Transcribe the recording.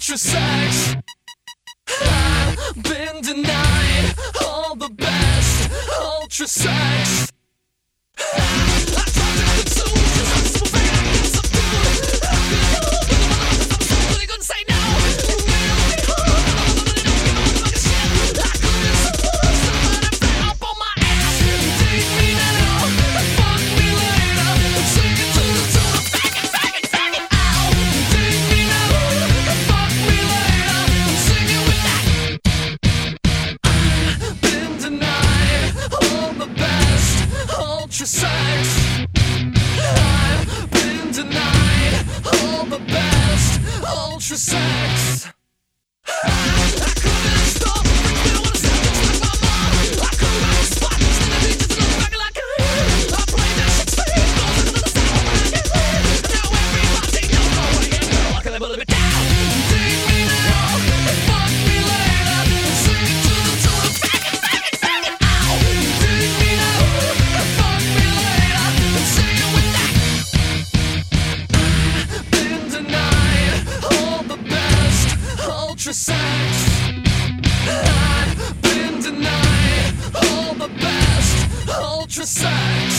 ultra sex. I've been denied all the best ultra sex. I tried to consume 'cause I'm so afraid I get subdued. I'm really gonna say no. Ultra sex. I've been denied all the best ultra sex. I couldn't stop. I don't wanna stop. It's like my mom. I couldn't rock the spot. Stand the beaches and look back like I played that shit straight. Goes into the sound when I get lit. Now everybody knows my way. Girl, I can live a little bit down. Take me now and fuck me later. Sing it to the tune of faggot, faggot, faggot. Ow. Take me now and fuck me later. Sing it with that. I've been denied all the best ultra sex. I've been denied all the best ultra sex.